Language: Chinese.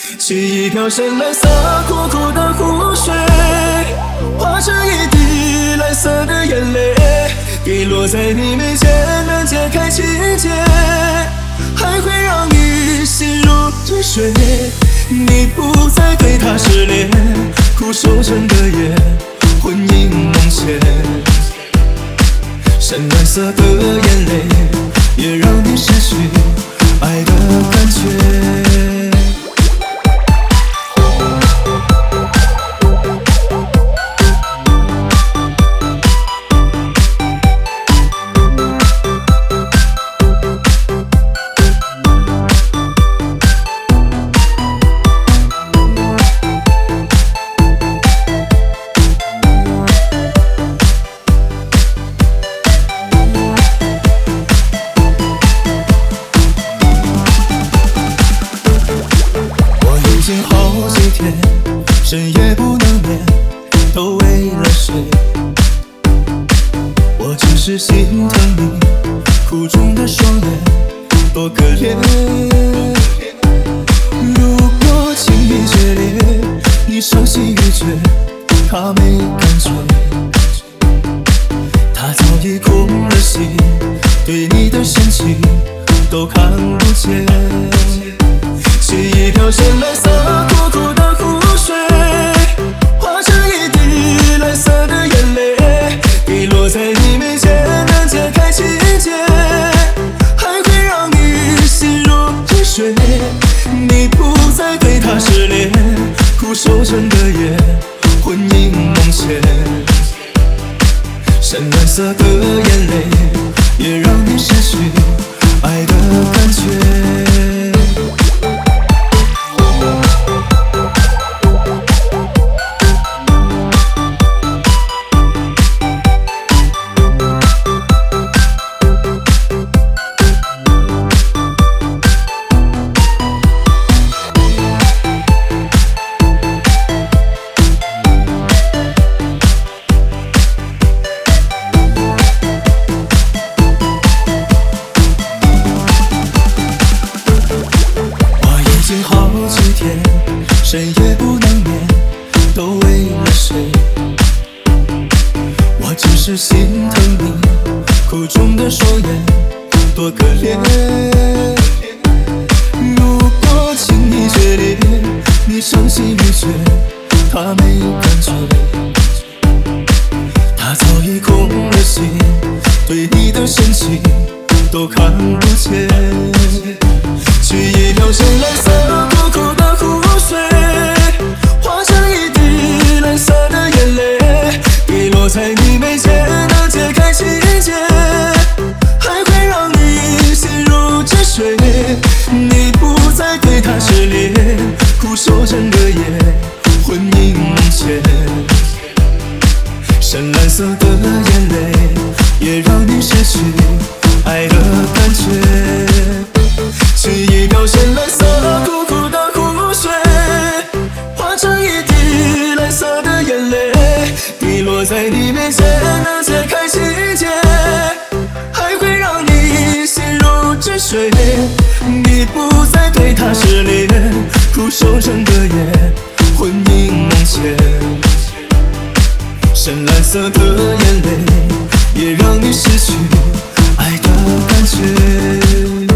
沏一瓢深蓝色苦苦的湖水，化成一滴蓝色的眼泪，滴落在你眉间，能解开情结，还会让你心如止水。你不再对他失恋，苦守整个夜，魂萦梦牵。深蓝色的眼泪，也让你失去爱的感觉。已经好几天，深夜不能眠，都为了谁？我只是心疼你苦肿的双眼，多可怜。如果情意决裂，你伤心欲绝，他没感觉，他早已空了心，对你的深情都看不见。沏一瓢深蓝色苦苦的湖水，化成一滴蓝色的眼泪，滴落在你眉间，能解开情结，还会让你心如止水。你不再对他失恋，苦守整个夜，魂萦梦牵。深蓝色的眼泪，也让你失去爱的感觉。已经好几天，深夜不能眠，都为了谁？我只是心疼你苦肿的双眼，多可怜。如果情意决裂，你伤心欲绝，他没感觉，他早已空了心，对你的深情都看不见。沏一瓢深蓝色苦苦的湖水，化成一滴蓝色的眼泪，滴落在你眉间，能解开情结，还会让你心如止水。你不再对他失恋，苦守整个夜，魂萦梦牵。深蓝色的眼泪，也让你失去爱的感觉。沏一瓢深蓝色苦苦的湖水，化成一滴蓝色的眼泪，滴落在你面前，能解开情结，还会让你心如止水。你不再对他失恋，苦守整个夜，魂萦梦牵。深蓝色的眼泪，也让你失去爱的感觉。